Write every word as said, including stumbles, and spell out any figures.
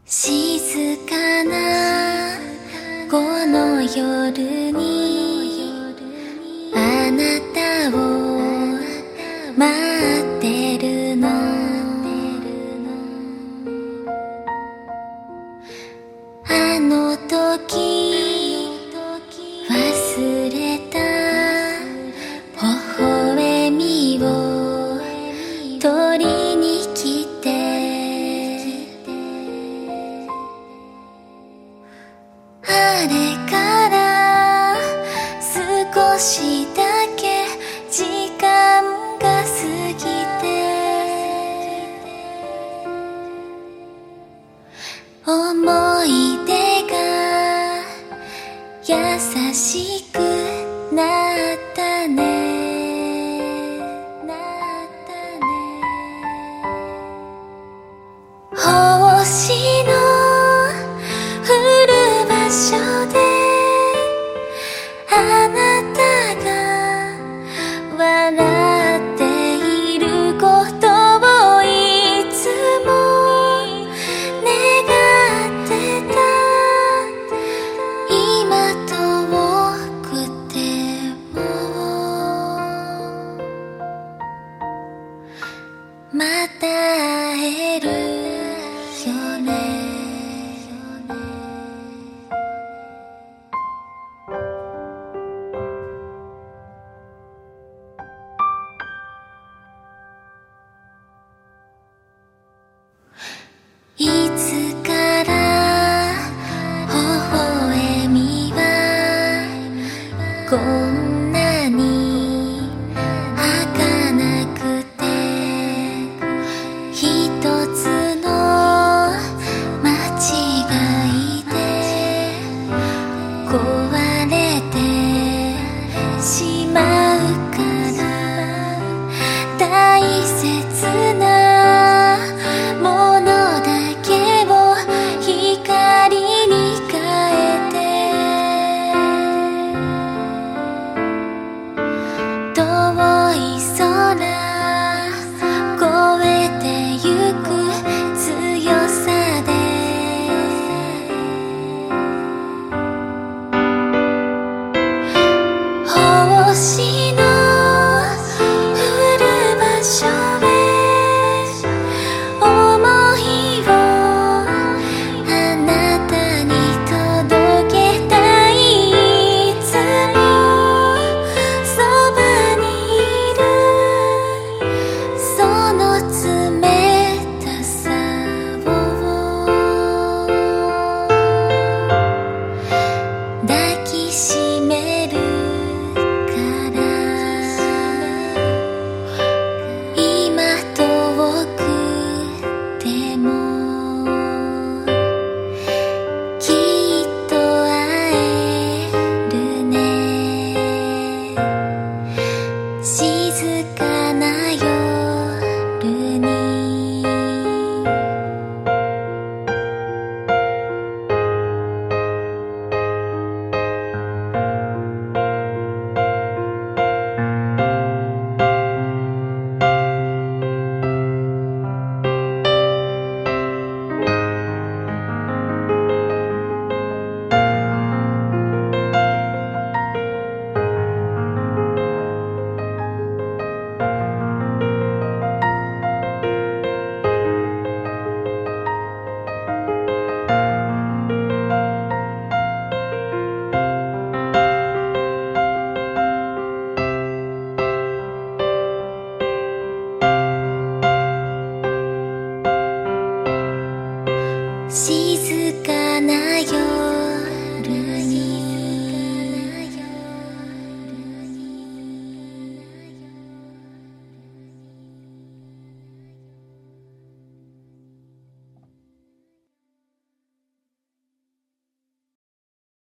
静かなこの夜にあなたを待ってるの。あの時忘れた微笑みを取りに来て、あれから少しだけ時間が過ぎて、思い出が優しくなったね、なったね。星の降る場所であなたが笑っていることをいつも願ってた。今遠くてもまた会えるよね。いつから微笑みはこんなに儚くて、一つの間違いで壊れてしまうから、大切なものだけを光に変えて、遠い空越えてゆく強さで、星の降る場所へ想いをあなたに届けたい。いつもそばにいるその冷たさを抱きしめるから、今遠くてもきっと会えるね。静かな夜にし